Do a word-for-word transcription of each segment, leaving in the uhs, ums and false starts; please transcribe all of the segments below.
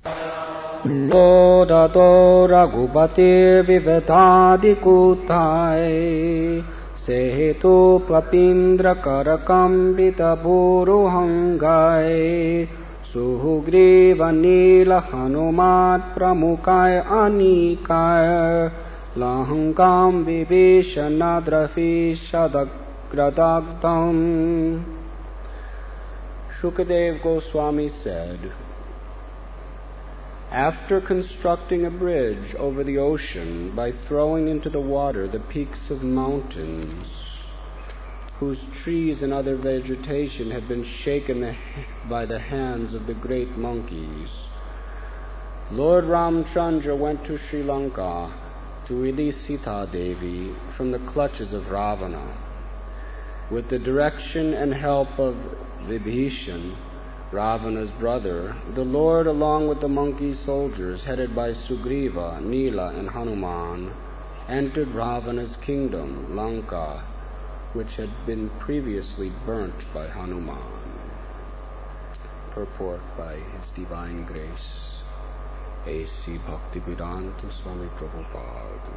Lodato Raghupati Vivedadi Kutai Sehetu Papindra Karakambita Buruhangai Suhugriva Nila Hanumat Pramukai Anikai Lahankam Vibhishanadrafi Shadagradagdam. Shukadev Goswami said, after constructing a bridge over the ocean by throwing into the water the peaks of mountains, whose trees and other vegetation had been shaken by the hands of the great monkeys, Lord Ramchandra went to Sri Lanka to release Sita Devi from the clutches of Ravana. With the direction and help of Vibhishan, Ravana's brother, the Lord, along with the monkey soldiers headed by Sugriva, Nila, and Hanuman, entered Ravana's kingdom, Lanka, which had been previously burnt by Hanuman. Purport by His Divine Grace, A C Bhaktivedanta Swami Prabhupada.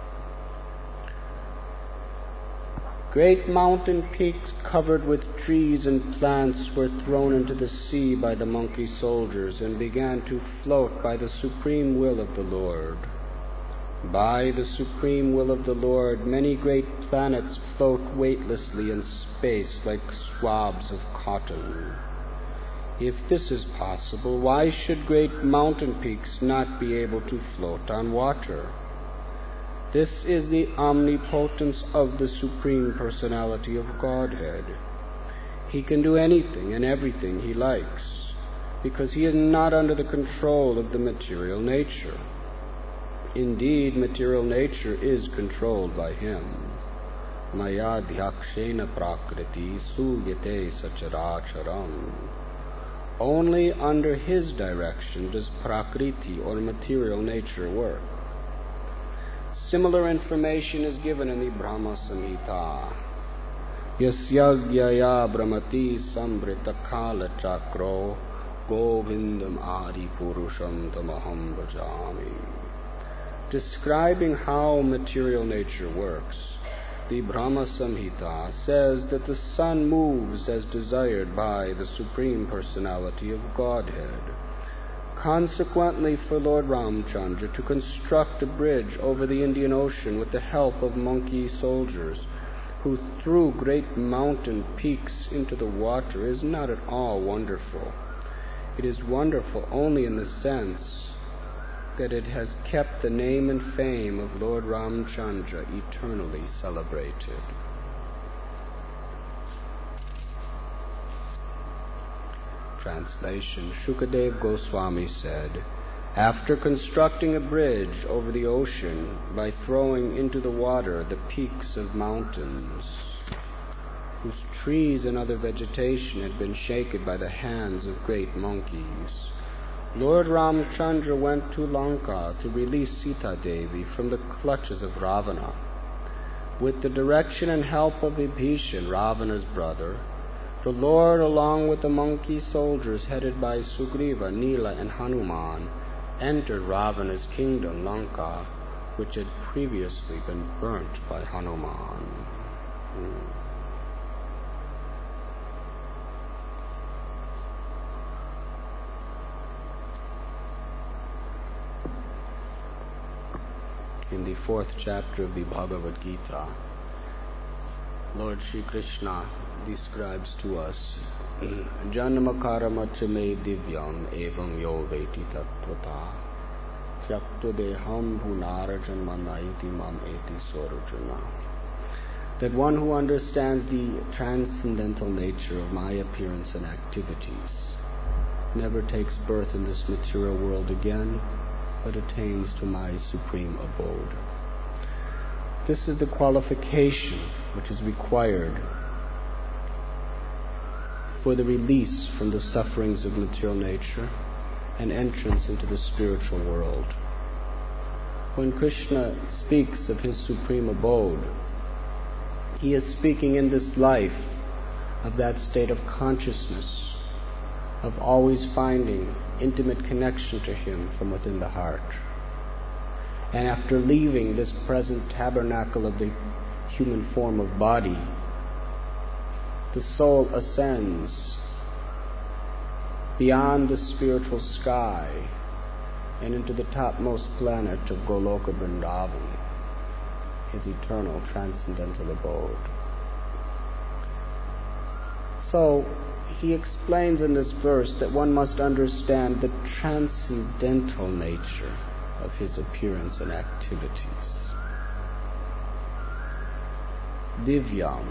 Great mountain peaks covered with trees and plants were thrown into the sea by the monkey soldiers and began to float by the supreme will of the Lord. By the supreme will of the Lord, many great planets float weightlessly in space like swabs of cotton. If this is possible, why should great mountain peaks not be able to float on water? This is the omnipotence of the Supreme Personality of Godhead. He can do anything and everything He likes, because He is not under the control of the material nature. Indeed, material nature is controlled by Him. Maya dhyakshena prakriti suyate sacharacharam. Only under His direction does prakriti, or material nature, work. Similar information is given in the Brahma Samhita. Yasyagya brahmati sambrita kala chakro govindam adi purusham tamaham bhajami. Describing how material nature works, the Brahma Samhita says that the sun moves as desired by the Supreme Personality of Godhead. Consequently, for Lord Ramchandra to construct a bridge over the Indian Ocean with the help of monkey soldiers who threw great mountain peaks into the water is not at all wonderful. It is wonderful only in the sense that it has kept the name and fame of Lord Ramchandra eternally celebrated. Translation. Shukadev Goswami said, after constructing a bridge over the ocean by throwing into the water the peaks of mountains, whose trees and other vegetation had been shaken by the hands of great monkeys, Lord Ramchandra went to Lanka to release Sita Devi from the clutches of Ravana. With the direction and help of Vibhishan, Ravana's brother, the Lord, along with the monkey soldiers headed by Sugriva, Nila, and Hanuman, entered Ravana's kingdom, Lanka, which had previously been burnt by Hanuman. Hmm. In the fourth chapter of the Bhagavad Gita, Lord Shri Krishna describes to us Janma karma chame divyam evam yo veti tattvata Shakto deham bhunara janmanaiti mam eti sorujana. That one who understands the transcendental nature of my appearance and activities never takes birth in this material world again, but attains to my supreme abode. This is the qualification which is required for the release from the sufferings of material nature and entrance into the spiritual world. When Krishna speaks of His supreme abode, He is speaking in this life of that state of consciousness of always finding intimate connection to Him from within the heart. And after leaving this present tabernacle of the human form of body, the soul ascends beyond the spiritual sky and into the topmost planet of Goloka Vrindavan, His eternal transcendental abode. So, he explains in this verse that one must understand the transcendental nature of His appearance and activities. Divyam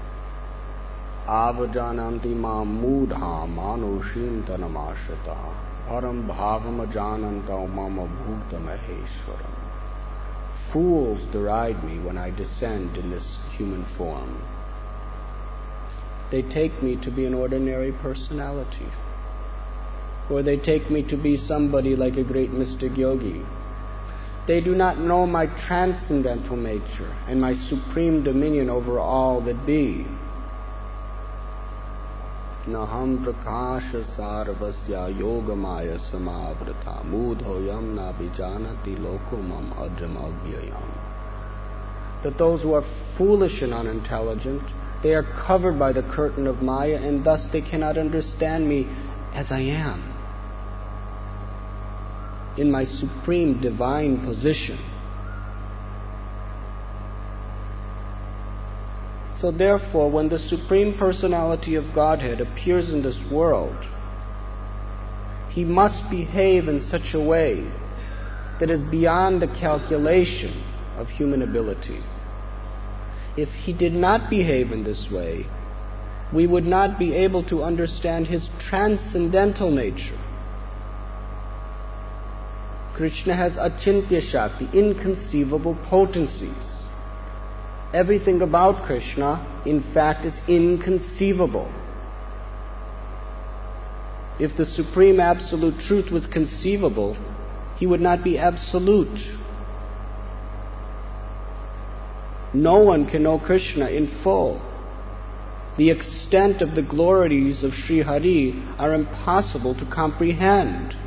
avajananti mam mudha manushintanamashata param bhavam ajananta mama bhuta maheshwaram. Fools deride me when I descend in this human form. They take me to be an ordinary personality, or they take me to be somebody like a great mystic yogi. They do not know my transcendental nature and my supreme dominion over all that be. Naham prakasha sarvasya yogamaya samavrata mudhoyam nabijanati lokumam ajamavyayam. That those who are foolish and unintelligent, they are covered by the curtain of Maya, and thus they cannot understand me as I am, in my supreme divine position. So therefore, when the Supreme Personality of Godhead appears in this world, He must behave in such a way that is beyond the calculation of human ability. If He did not behave in this way, we would not be able to understand His transcendental nature. Krishna has achintya shakti, inconceivable potencies. Everything about Krishna, in fact, is inconceivable. If the Supreme Absolute Truth was conceivable, He would not be absolute. No one can know Krishna in full. The extent of the glories of Sri Hari are impossible to comprehend.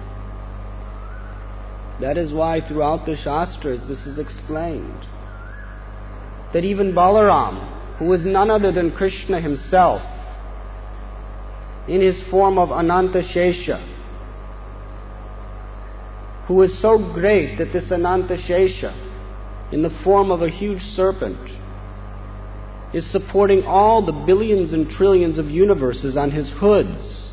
That is why throughout the Shastras this is explained. That even Balaram, who is none other than Krishna himself, in his form of Ananta Shesha, who is so great that this Ananta Shesha, in the form of a huge serpent, is supporting all the billions and trillions of universes on his hoods.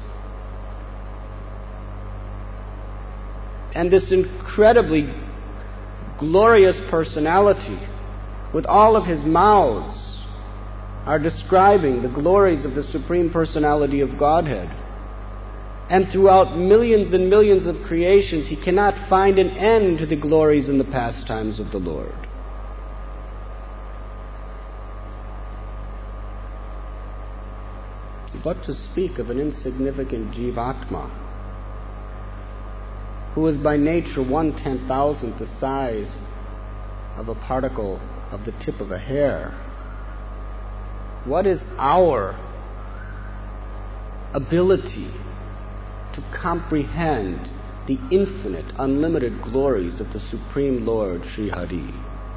And this incredibly glorious personality, with all of his mouths, are describing the glories of the Supreme Personality of Godhead. And throughout millions and millions of creations, he cannot find an end to the glories and the pastimes of the Lord. What to speak of an insignificant Jivatma, who is by nature one ten thousandth the size of a particle of the tip of a hair? What is our ability to comprehend the infinite, unlimited glories of the Supreme Lord Sri Hari?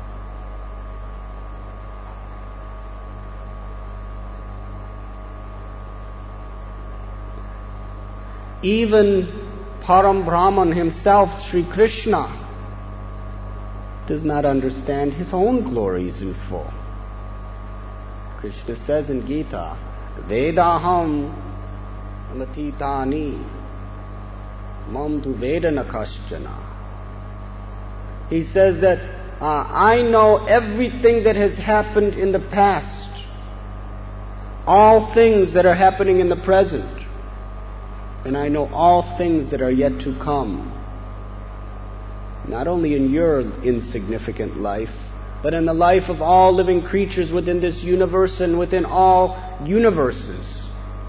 Even Param Brahman himself, Sri Krishna, does not understand his own glories in full. Krishna says in Gita, Vedaham amatitani mam tu vedana kaschana. He says that uh, I know everything that has happened in the past, all things that are happening in the present, and I know all things that are yet to come. Not only in your insignificant life, but in the life of all living creatures within this universe and within all universes.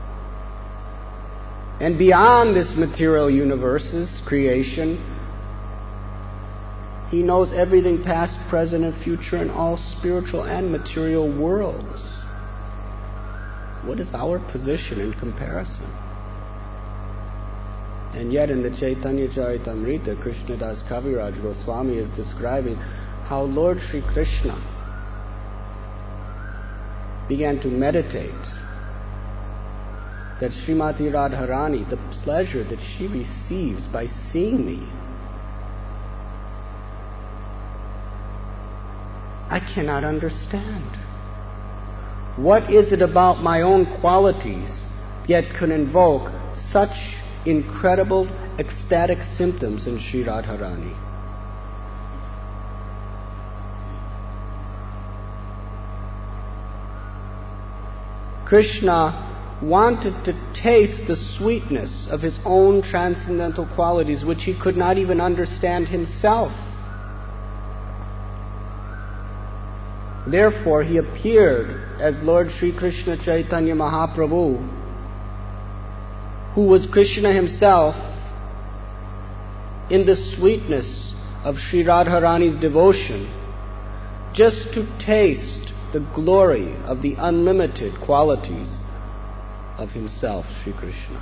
And beyond this material universe's creation, he knows everything past, present, and future in all spiritual and material worlds. What is our position in comparison? And yet in the Chaitanya Charitamrita, Krishnadas Kaviraj Goswami is describing how Lord Sri Krishna began to meditate that Srimati Radharani, the pleasure that she receives by seeing me, I cannot understand. What is it about my own qualities yet can invoke such incredible ecstatic symptoms in Sri Radharani? Krishna wanted to taste the sweetness of his own transcendental qualities, which he could not even understand himself. Therefore, he appeared as Lord Sri Krishna Chaitanya Mahaprabhu, who was Krishna himself, in the sweetness of Sri Radharani's devotion, just to taste the glory of the unlimited qualities of himself, Sri Krishna.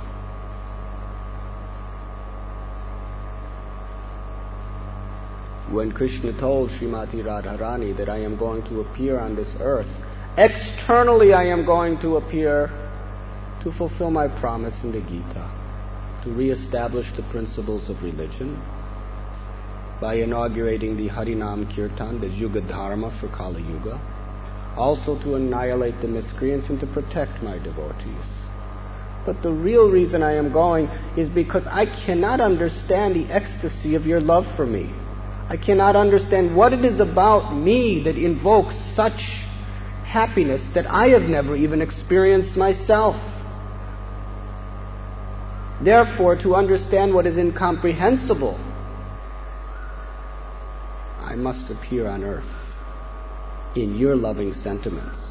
When Krishna told Srimati Radharani that I am going to appear on this earth, externally I am going to appear to fulfill my promise in the Gita, to re-establish the principles of religion by inaugurating the Harinam Kirtan, the Yuga Dharma for Kali Yuga, also to annihilate the miscreants and to protect my devotees. But the real reason I am going is because I cannot understand the ecstasy of your love for me. I cannot understand what it is about me that invokes such happiness that I have never even experienced myself. Therefore, to understand what is incomprehensible, I must appear on earth in your loving sentiments.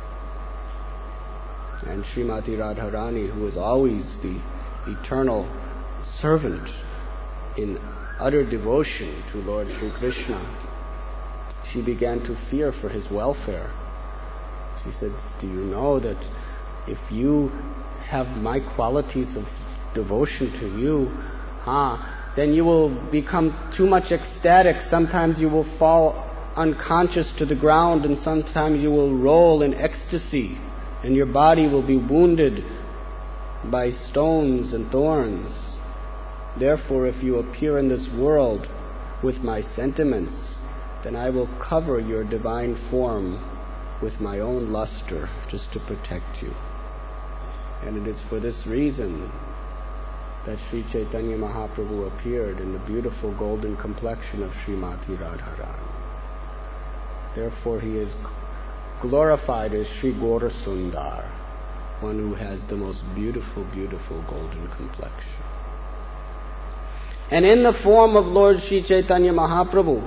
And Srimati Radharani, who is always the eternal servant in utter devotion to Lord Sri Krishna, she began to fear for his welfare. She said, do you know that if you have my qualities of devotion to you, huh, then you will become too much ecstatic. Sometimes you will fall unconscious to the ground, and sometimes you will roll in ecstasy, and your body will be wounded by stones and thorns. Therefore, if you appear in this world with my sentiments, then I will cover your divine form with my own luster, just to protect you. And it is for this reason that Sri Chaitanya Mahaprabhu appeared in the beautiful golden complexion of Srimati Radharani. Therefore, he is glorified as Sri Gaura Sundar, one who has the most beautiful, beautiful golden complexion. And in the form of Lord Sri Chaitanya Mahaprabhu,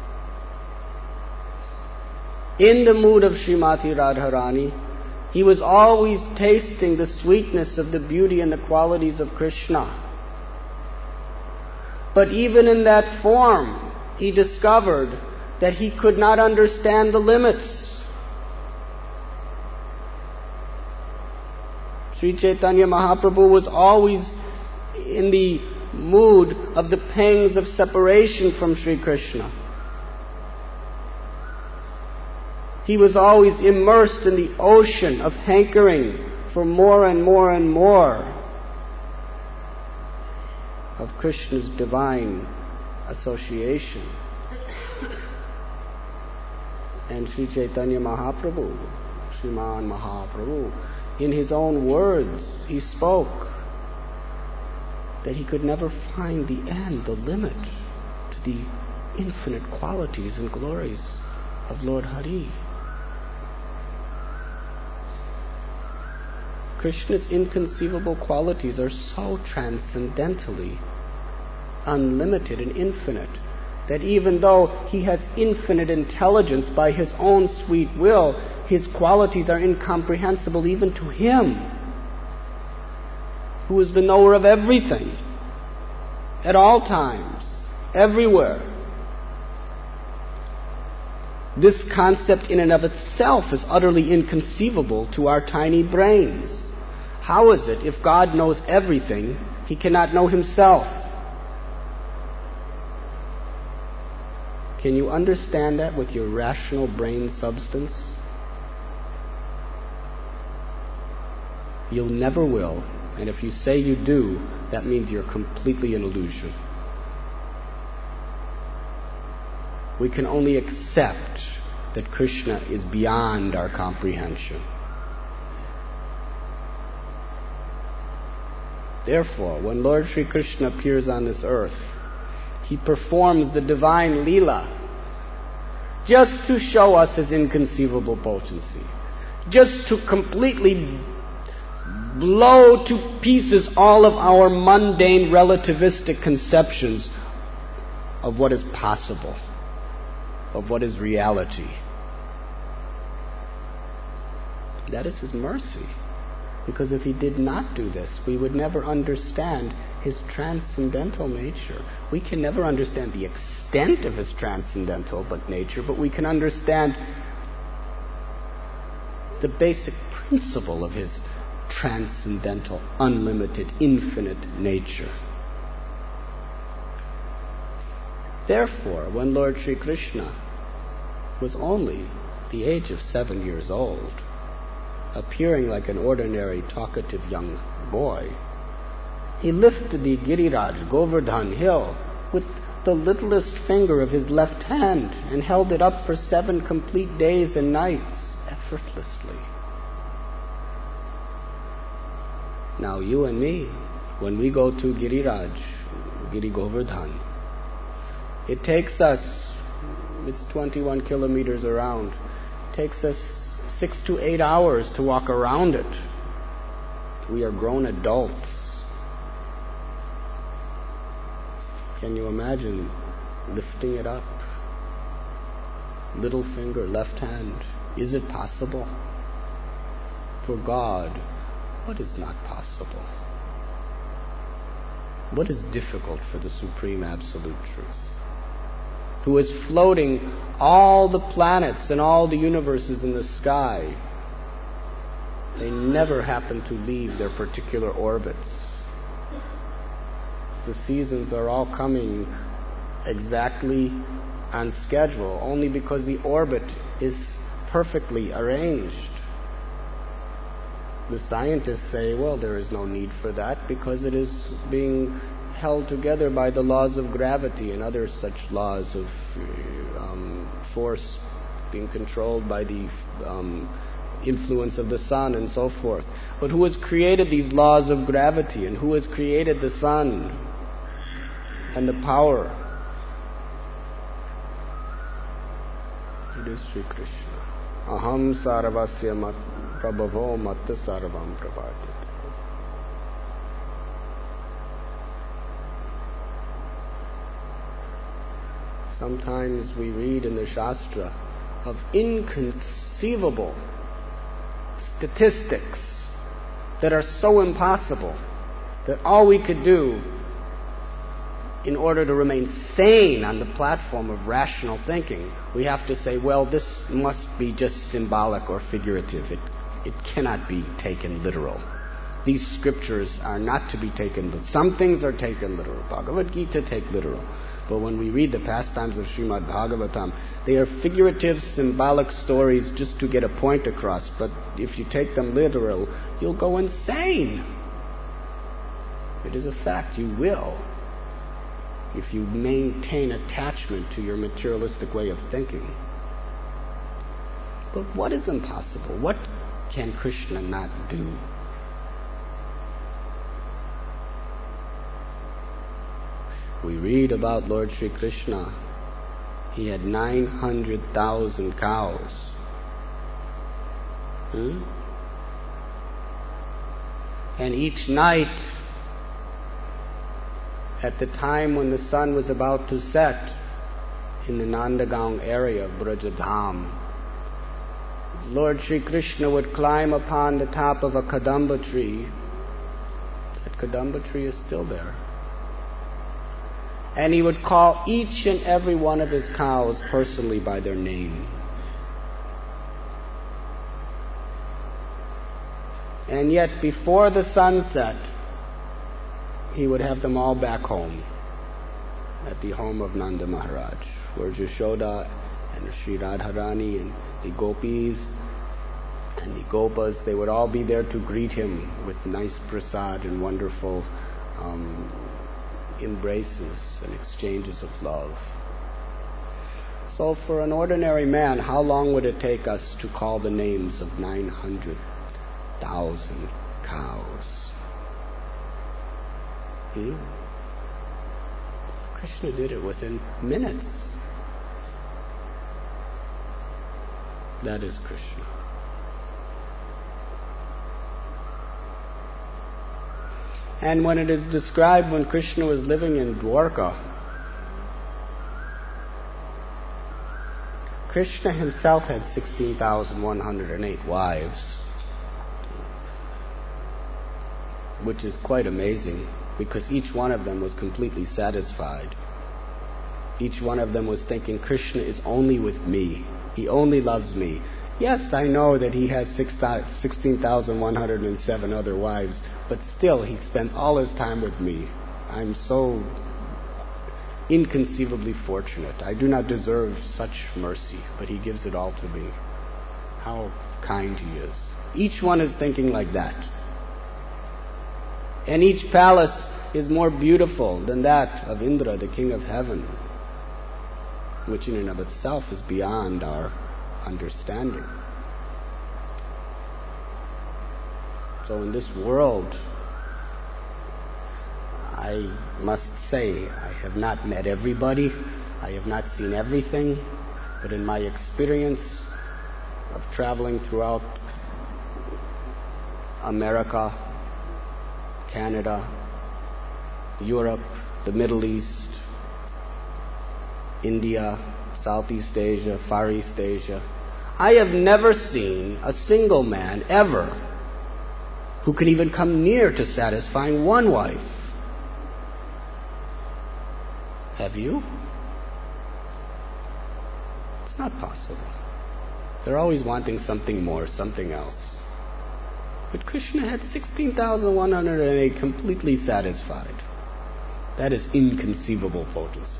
in the mood of Srimati Radharani, he was always tasting the sweetness of the beauty and the qualities of Krishna. But even in that form, he discovered that he could not understand the limits. Sri Chaitanya Mahaprabhu was always in the mood of the pangs of separation from Sri Krishna. He was always immersed in the ocean of hankering for more and more and more of Krishna's divine association. And Sri Chaitanya Mahaprabhu, Sriman Mahaprabhu, in his own words, he spoke that he could never find the end, the limit to the infinite qualities and glories of Lord Hari. Krishna's inconceivable qualities are so transcendentally unlimited and infinite that even though he has infinite intelligence by his own sweet will, his qualities are incomprehensible even to him, who is the knower of everything, at all times, everywhere. This concept in and of itself is utterly inconceivable to our tiny brains. How is it, if God knows everything, He cannot know himself. Can you understand that with your rational brain substance? You'll never will. And if you say you do, that means you're completely an illusion. We can only accept that Krishna is beyond our comprehension. Therefore, when Lord Sri Krishna appears on this earth, he performs the divine Leela just to show us his inconceivable potency, just to completely blow to pieces all of our mundane relativistic conceptions of what is possible, of what is reality. That is his mercy. Because if he did not do this, we would never understand his transcendental nature. We can never understand the extent of his transcendental but nature, but we can understand the basic principle of his transcendental, unlimited, infinite nature. Therefore, when Lord Sri Krishna was only the age of seven years old, appearing like an ordinary talkative young boy, he lifted the Giriraj, Govardhan hill, with the littlest finger of his left hand and held it up for seven complete days and nights, effortlessly. Now you and me, when we go to Giriraj, Giri Govardhan, it takes us, it's twenty-one kilometers around, takes us six to eight hours to walk around it. We are grown adults. Can you imagine lifting it up? Little finger, left hand. Is it possible? For God, what is not possible? What is difficult for the Supreme Absolute Truth, who is floating all the planets and all the universes in the sky? They never happen to leave their particular orbits. The seasons are all coming exactly on schedule, only because the orbit is perfectly arranged. The scientists say, well, there is no need for that because it is being held together by the laws of gravity and other such laws of um, force, being controlled by the um, influence of the sun and so forth. But who has created these laws of gravity, and who has created the sun and the power? It is Sri Krishna. Aham sarvasya mat prabhavo matta sarvam prabhatit. Sometimes we read in the Shastra of inconceivable statistics that are so impossible that all we could do in order to remain sane on the platform of rational thinking, we have to say, well, this must be just symbolic or figurative. It, it cannot be taken literal. These scriptures are not to be taken literal. Some things are taken literal. Bhagavad Gita take literal. But when we read the pastimes of Srimad Bhagavatam, they are figurative, symbolic stories just to get a point across. But if you take them literal, you'll go insane. It is a fact, you will, if you maintain attachment to your materialistic way of thinking. But what is impossible? What can Krishna not do? We read about Lord Sri Krishna. He had nine hundred thousand cows. Hmm? And each night, at the time when the sun was about to set in the Nandagaon area of Brajadham, Lord Sri Krishna would climb upon the top of a Kadamba tree. That Kadamba tree is still there. And he would call each and every one of his cows personally by their name. And yet before the sunset, he would have them all back home, at the home of Nanda Maharaj, where Jashoda and Sri Radharani and the gopis and the gopas, they would all be there to greet him with nice prasad and wonderful um, embraces and exchanges of love. So for an ordinary man, how long would it take us to call the names of nine hundred thousand cows? Hmm? Krishna did it within minutes. That is Krishna. And when it is described when Krishna was living in Dwarka, Krishna himself had sixteen thousand one hundred eight wives, which is quite amazing, because each one of them was completely satisfied. Each one of them was thinking, Krishna is only with me. He only loves me. Yes, I know that he has sixteen thousand one hundred seven other wives, but still he spends all his time with me. I'm so inconceivably fortunate. I do not deserve such mercy, but he gives it all to me. How kind he is. Each one is thinking like that. And each palace is more beautiful than that of Indra, the king of heaven, which in and of itself is beyond our understanding. So in this world, I must say, I have not met everybody, I have not seen everything, but in my experience of traveling throughout America, Canada, Europe, the Middle East, India, Southeast Asia, Far East Asia, I have never seen a single man ever who can even come near to satisfying one wife. Have you? It's not possible. They're always wanting something more, something else. But Krishna had sixteen thousand one hundred eight completely satisfied. That is inconceivable potency.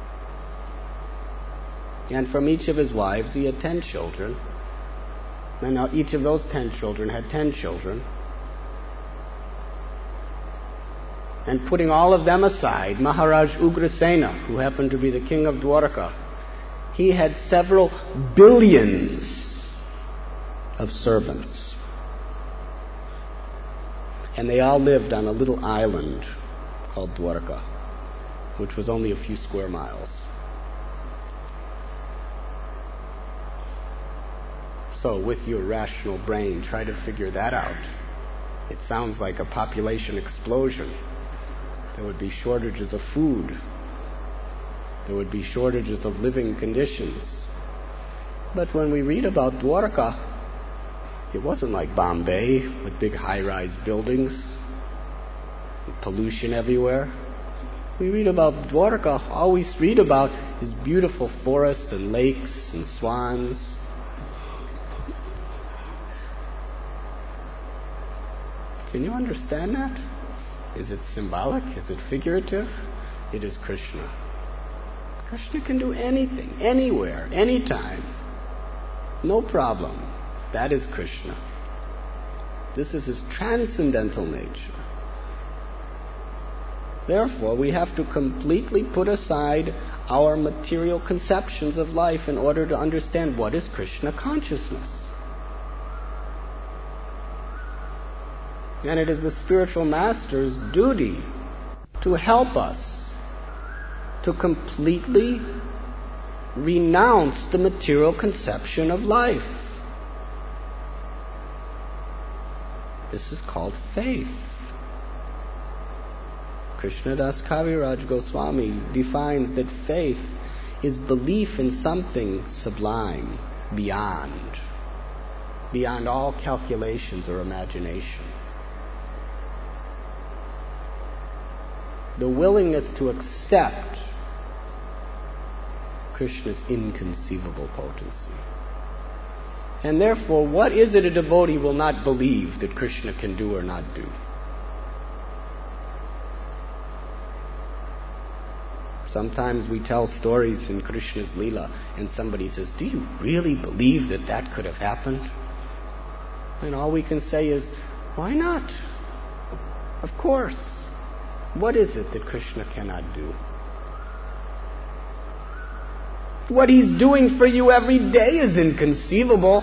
And from each of his wives he had ten children. And now each of those ten children had ten children. And putting all of them aside, Maharaj Ugrasena, who happened to be the king of Dwarka, he had several billions of servants. And they all lived on a little island called Dwarka, which was only a few square miles. So with your rational brain, try to figure that out. It sounds like a population explosion. There would be shortages of food. There would be shortages of living conditions. But when we read about Dwarka, it wasn't like Bombay with big high-rise buildings and pollution everywhere. We read about Dwarka, all we read about is beautiful forests and lakes and swans. Can you understand that? Is it symbolic? Is it figurative? It is Krishna. Krishna can do anything, anywhere, anytime. No problem. That is Krishna. This is his transcendental nature. Therefore, we have to completely put aside our material conceptions of life in order to understand what is Krishna consciousness. And it is the spiritual master's duty to help us to completely renounce the material conception of life. This is called faith. Krishnadas Kaviraj Goswami defines that faith is belief in something sublime, beyond, beyond all calculations or imagination. The willingness to accept Krishna's inconceivable potency. And therefore, what is it a devotee will not believe that Krishna can do or not do? Sometimes we tell stories in Krishna's Leela and somebody says, do you really believe that that could have happened? And all we can say is, why not? Of course. What is it that Krishna cannot do? What he's doing for you every day is inconceivable.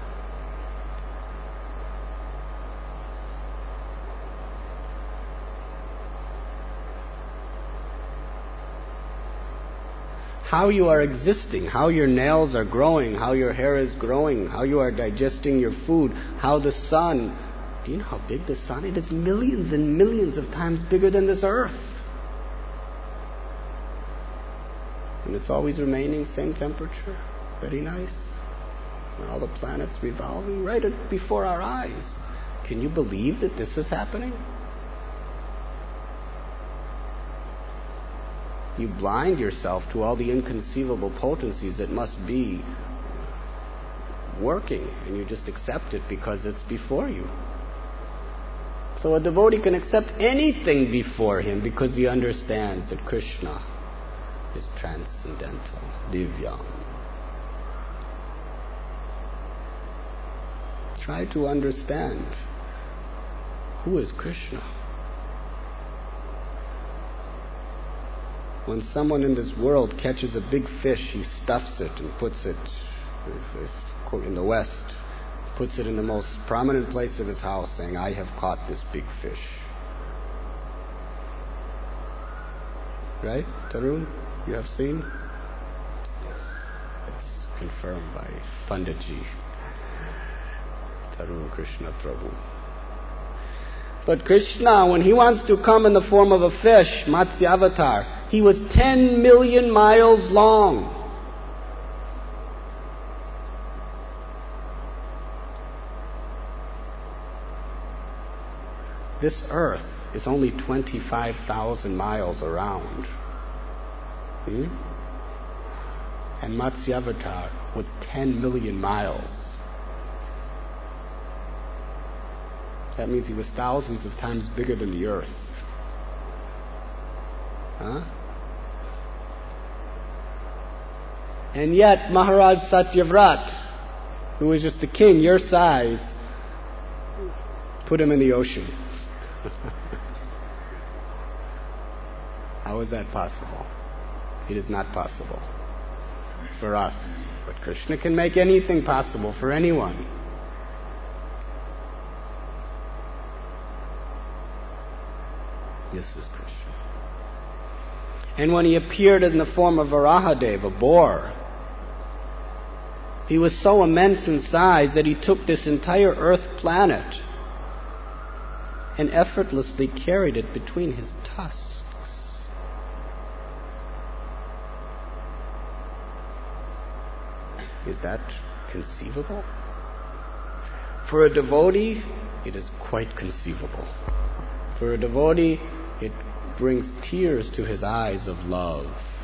How you are existing, how your nails are growing, how your hair is growing, how you are digesting your food, how the sun, do you know how big the sun is? It is millions and millions of times bigger than this earth. And it's always remaining same temperature. Very nice. And all the planets revolving right before our eyes. Can you believe that this is happening? You blind yourself to all the inconceivable potencies that must be working, and you just accept it because it's before you. So a devotee can accept anything before him because he understands that Krishna is transcendental, divyam. Try to understand who is Krishna. When someone in this world catches a big fish, he stuffs it and puts it, if, if, in the West, puts it in the most prominent place of his house, saying, I have caught this big fish. Right, Tarun? You have seen? Yes. It's confirmed by Panditji, Tarun Krishna Prabhu. But Krishna, when he wants to come in the form of a fish, Matsya Avatar, he was ten million miles long. This earth is only twenty-five thousand miles around. Hmm? And Matsya Avatar was ten million miles. That means he was thousands of times bigger than the earth. Huh? And yet Maharaj Satyavrat, who was just a king your size, put him in the ocean. How is that possible? It is not possible for us. But Krishna can make anything possible for anyone. This is Krishna. And when he appeared in the form of Varahadev, a boar, he was so immense in size that he took this entire earth planet and effortlessly carried it between his tusks. Is that conceivable? For a devotee, it is quite conceivable. For a devotee, it brings tears to his eyes of love.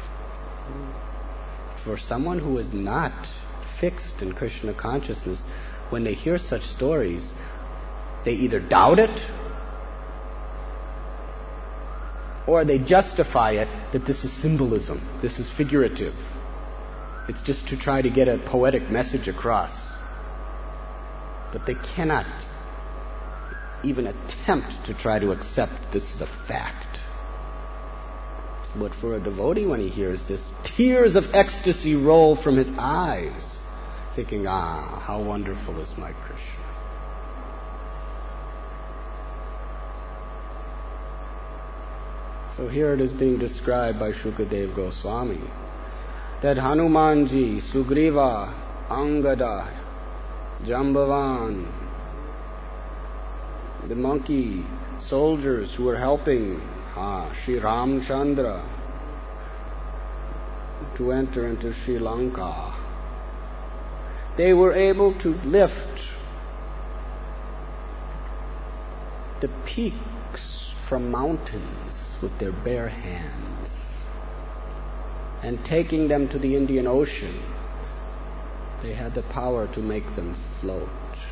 For someone who is not fixed in Krishna consciousness, when they hear such stories, they either doubt it or they justify it that this is symbolism, this is figurative. It's just to try to get a poetic message across. But they cannot even attempt to try to accept this as a fact. But for a devotee, when he hears this, tears of ecstasy roll from his eyes, thinking, ah, how wonderful is my Krishna. So here it is being described by Shukadev Goswami, that Hanumanji, Sugriva, Angada, Jambavan, the monkey soldiers who were helping ah, Sri Ramchandra to enter into Sri Lanka, they were able to lift the peaks from mountains with their bare hands, and taking them to the Indian Ocean, they had the power to make them float.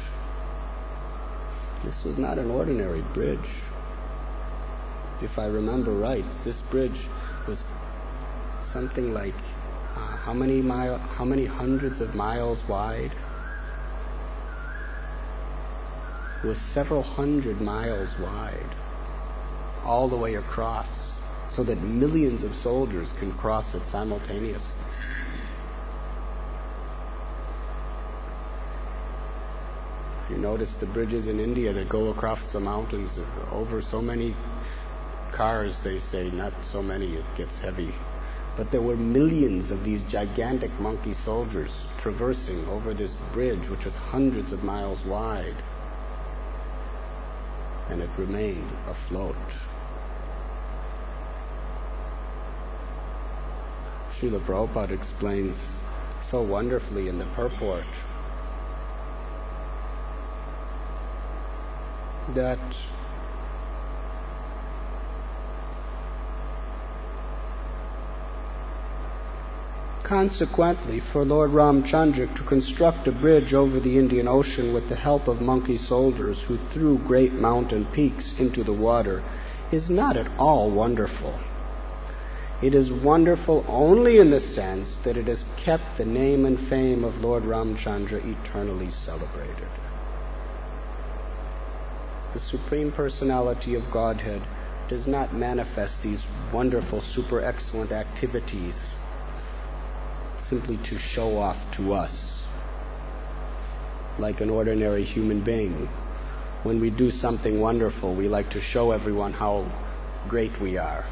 This was not an ordinary bridge. If I remember right, this bridge was something like uh, how many mile, how many hundreds of miles wide? It was several hundred miles wide, all the way across, so that millions of soldiers can cross it simultaneously. If you notice the bridges in India that go across the mountains over so many cars, they say, not so many, it gets heavy. But there were millions of these gigantic monkey soldiers traversing over this bridge, which was hundreds of miles wide. And it remained afloat. Srila Prabhupada explains so wonderfully in the purport that consequently, for Lord Ramchandra to construct a bridge over the Indian Ocean with the help of monkey soldiers who threw great mountain peaks into the water is not at all wonderful. It is wonderful only in the sense that it has kept the name and fame of Lord Ramchandra eternally celebrated. The Supreme Personality of Godhead does not manifest these wonderful, super excellent activities simply to show off to us, like an ordinary human being. When we do something wonderful, we like to show everyone how great we are.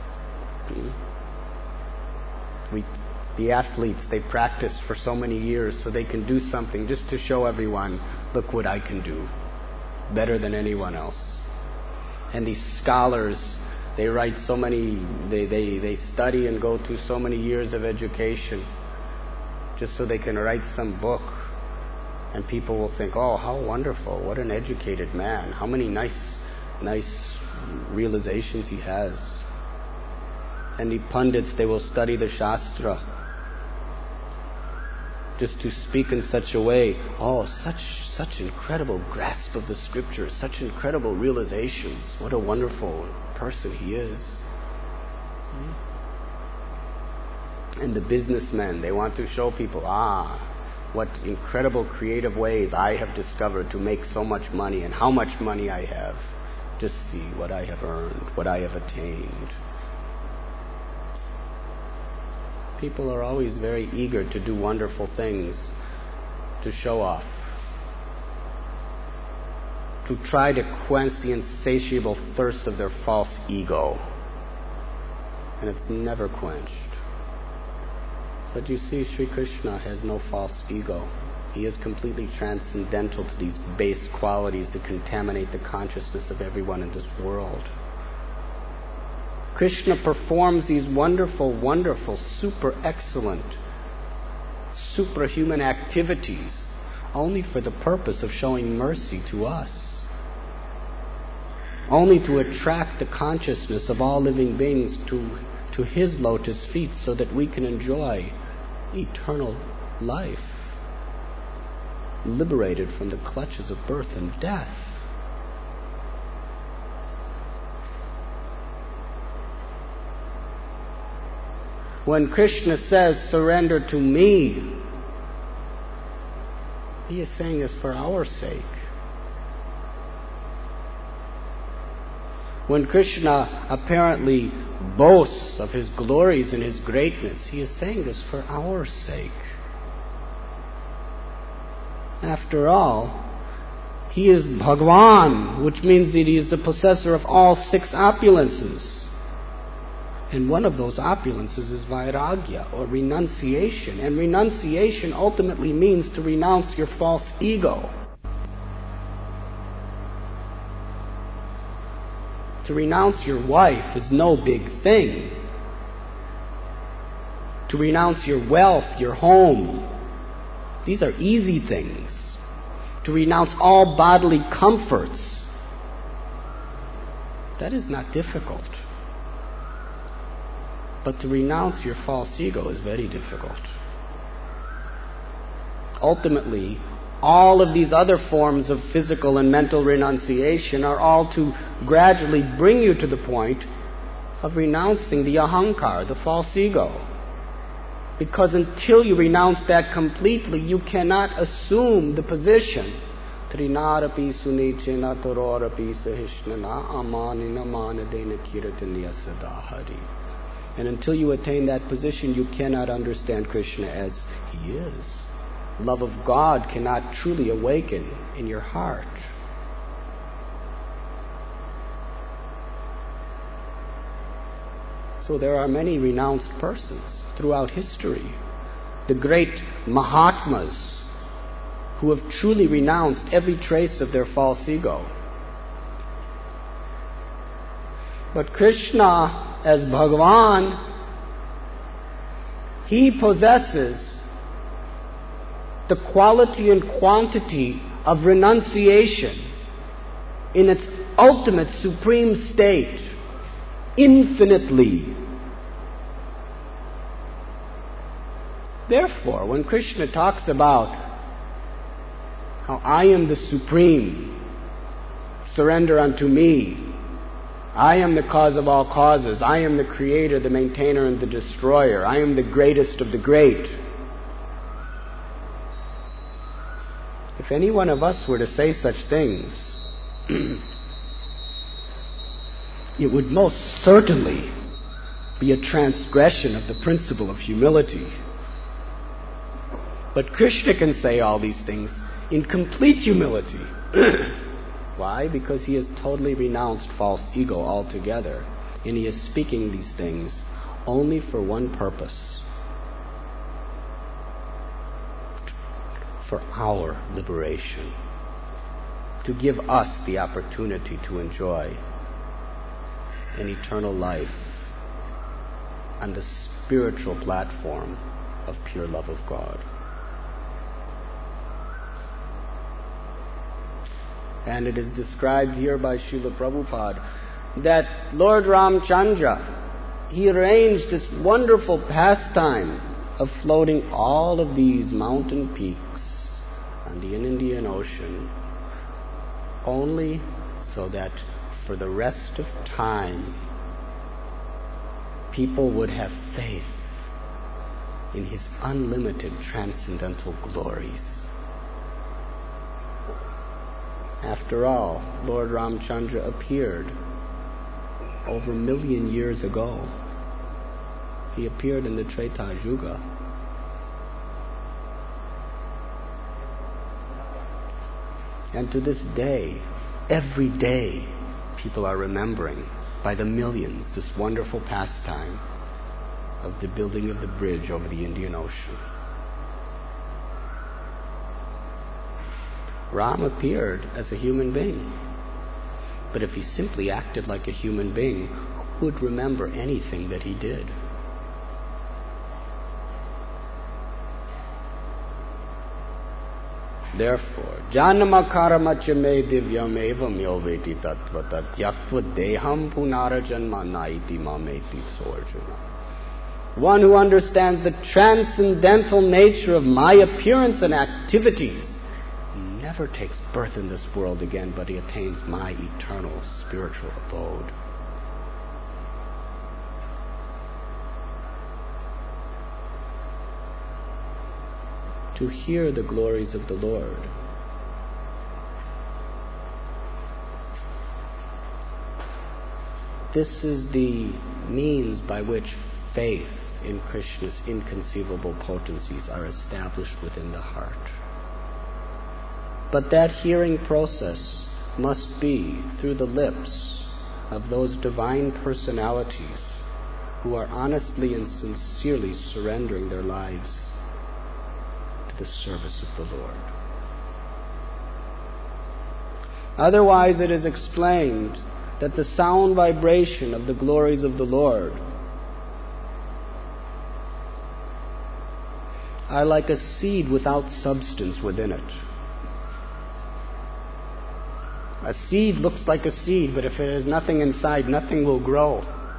We, the athletes, they practice for so many years so they can do something just to show everyone, look what I can do, better than anyone else. And these scholars, they write so many, they, they, they study and go through so many years of education just so they can write some book. And people will think, oh, how wonderful, what an educated man, how many nice, nice realizations he has. And the pundits, they will study the Shastra just to speak in such a way, oh, such such incredible grasp of the scriptures, such incredible realizations, what a wonderful person he is. And the businessmen, they want to show people, ah, what incredible creative ways I have discovered to make so much money, and how much money I have. Just see what I have earned, what I have attained. People are always very eager to do wonderful things, to show off, to try to quench the insatiable thirst of their false ego. And it's never quenched. But you see, Sri Krishna has no false ego. He is completely transcendental to these base qualities that contaminate the consciousness of everyone in this world. Krishna performs these wonderful, wonderful, super excellent, superhuman activities only for the purpose of showing mercy to us, only to attract the consciousness of all living beings to, to His lotus feet so that we can enjoy eternal life, liberated from the clutches of birth and death. When Krishna says, surrender to me, He is saying this for our sake. When Krishna apparently boasts of His glories and His greatness, He is saying this for our sake. After all, He is Bhagwan, which means that He is the possessor of all six opulences. And one of those opulences is vairagya, or renunciation. And renunciation ultimately means to renounce your false ego. To renounce your wife is no big thing. To renounce your wealth, your home, these are easy things. To renounce all bodily comforts, that is not difficult. But to renounce your false ego is very difficult. Ultimately, all of these other forms of physical and mental renunciation are all to gradually bring you to the point of renouncing the ahankar, the false ego. Because until you renounce that completely, you cannot assume the position. Trinarapi sunichena tororapi sahishnana amanina manadena kiratanya sadahari. And until you attain that position, you cannot understand Krishna as he is. Love of God cannot truly awaken in your heart. So there are many renounced persons throughout history. The great Mahatmas who have truly renounced every trace of their false ego. But Krishna, as Bhagavan, he possesses the quality and quantity of renunciation in its ultimate supreme state, infinitely. Therefore, when Krishna talks about how I am the supreme, surrender unto me, I am the cause of all causes, I am the creator, the maintainer, and the destroyer, I am the greatest of the great. If any one of us were to say such things, it would most certainly be a transgression of the principle of humility. But Krishna can say all these things in complete humility. Why? Because he has totally renounced false ego altogether. And he is speaking these things only for one purpose. For our liberation. To give us the opportunity to enjoy an eternal life on the spiritual platform of pure love of God. And it is described here by Srila Prabhupada that Lord Ramchandra, he arranged this wonderful pastime of floating all of these mountain peaks on the Indian Ocean only so that for the rest of time people would have faith in his unlimited transcendental glories. After all, Lord Ramchandra appeared over a million years ago. He appeared in the Treta Yuga. And to this day, every day, people are remembering by the millions this wonderful pastime of the building of the bridge over the Indian Ocean. Ram appeared as a human being. But if he simply acted like a human being, who would remember anything that he did? Therefore, janma karamacha me divyam evam yoveti tattvatat yaktva deham punara janma naiti mameti sorjuna. One who understands the transcendental nature of my appearance and activities never takes birth in this world again, but he attains my eternal spiritual abode. To hear the glories of the Lord, this is the means by which faith in Krishna's inconceivable potencies are established within the heart. But that hearing process must be through the lips of those divine personalities who are honestly and sincerely surrendering their lives to the service of the Lord. Otherwise, it is explained that the sound vibration of the glories of the Lord are like a seed without substance within it. A seed looks like a seed, but if there is nothing inside, nothing will grow.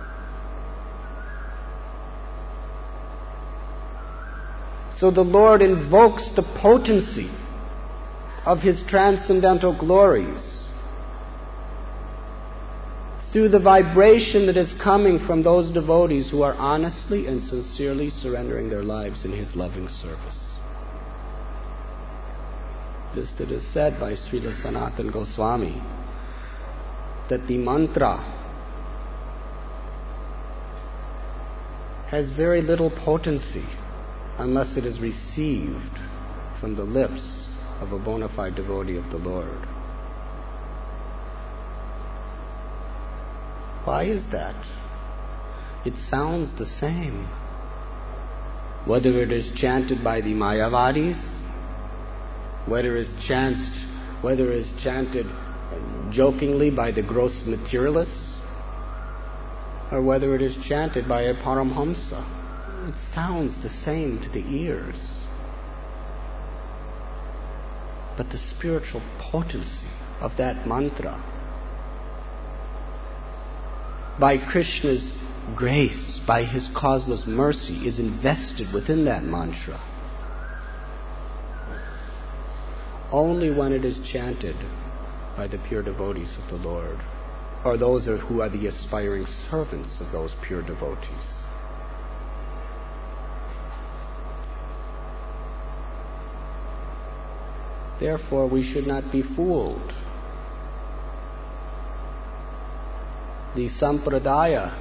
So the Lord invokes the potency of his transcendental glories through the vibration that is coming from those devotees who are honestly and sincerely surrendering their lives in His loving service. Just it is said by Srila Sanatana Goswami that the mantra has very little potency unless it is received from the lips of a bona fide devotee of the Lord. Why is that? It sounds the same. Whether it is chanted by the Mayavadis, whether it is chanted, whether it is chanted jokingly by the gross materialists, or whether it is chanted by a Paramhamsa, it sounds the same to the ears. But the spiritual potency of that mantra, by Krishna's grace, by His causeless mercy, is invested within that mantra. Only when it is chanted by the pure devotees of the Lord, or those who are the aspiring servants of those pure devotees. Therefore, we should not be fooled. The Sampradaya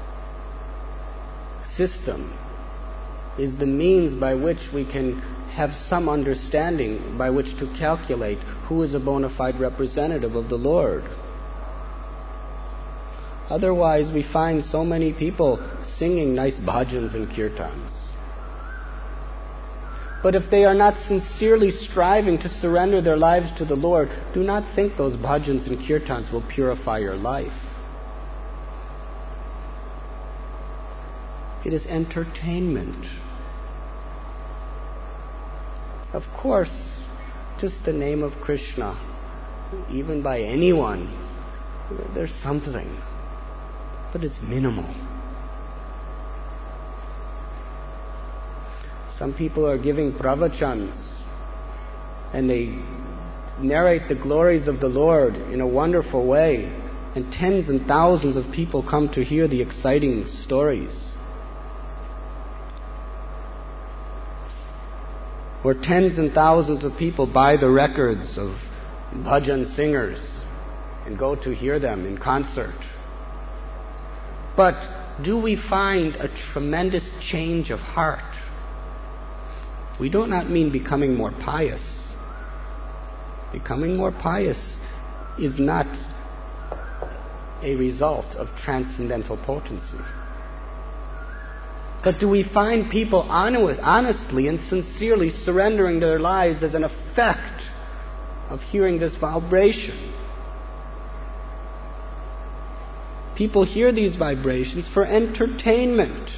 system is the means by which we can have some understanding by which to calculate who is a bona fide representative of the Lord. Otherwise, we find so many people singing nice bhajans and kirtans. But if they are not sincerely striving to surrender their lives to the Lord, do not think those bhajans and kirtans will purify your life. It is entertainment. Of course, just the name of Krishna, even by anyone, there's something, but it's minimal. Some people are giving pravachans, and they narrate the glories of the Lord in a wonderful way, and tens and thousands of people come to hear the exciting stories. Or tens and thousands of people buy the records of bhajan singers and go to hear them in concert. But do we find a tremendous change of heart? We do not mean becoming more pious. Becoming more pious is not a result of transcendental potency. But do we find people honestly and sincerely surrendering their lives as an effect of hearing this vibration? People hear these vibrations for entertainment.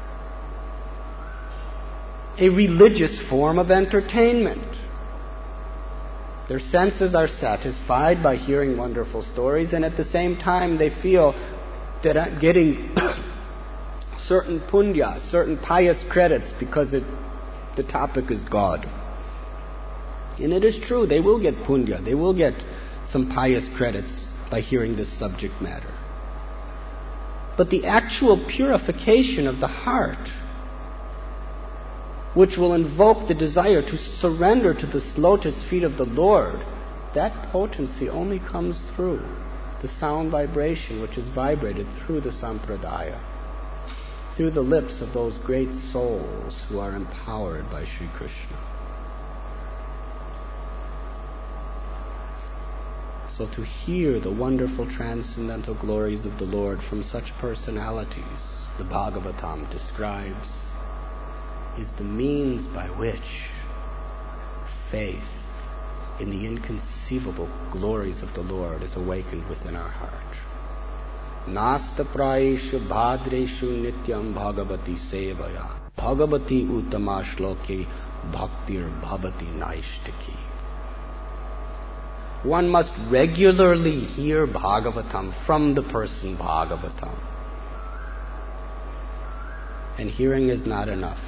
A religious form of entertainment. Their senses are satisfied by hearing wonderful stories, and at the same time they feel that getting certain punya, certain pious credits, because it, the topic is God. And it is true, they will get punya, they will get some pious credits by hearing this subject matter. But the actual purification of the heart, which will invoke the desire to surrender to the lotus feet of the Lord, that potency only comes through the sound vibration which is vibrated through the sampradaya, through the lips of those great souls who are empowered by Sri Krishna. So to hear the wonderful transcendental glories of the Lord from such personalities, the Bhagavatam describes, is the means by which faith in the inconceivable glories of the Lord is awakened within our heart. Nasta prayeshu bhadreshu nityam bhagavati sevaya bhagavati uttama shloke bhaktir bhavati naishtiki. One must regularly hear Bhagavatam from the person Bhagavatam. And hearing is not enough.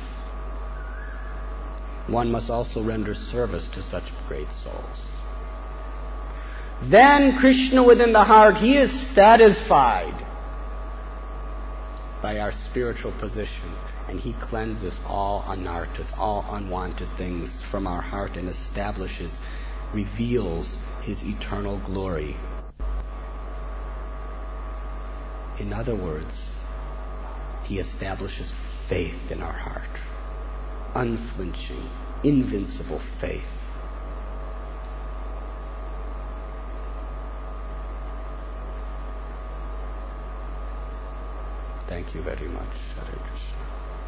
One must also render service to such great souls. Then Krishna within the heart, he is satisfied by our spiritual position, and he cleanses all anarthas, all unwanted things from our heart, and establishes, reveals his eternal glory. In other words, he establishes faith in our heart, unflinching, invincible faith. Thank you very much, Hare Krishna.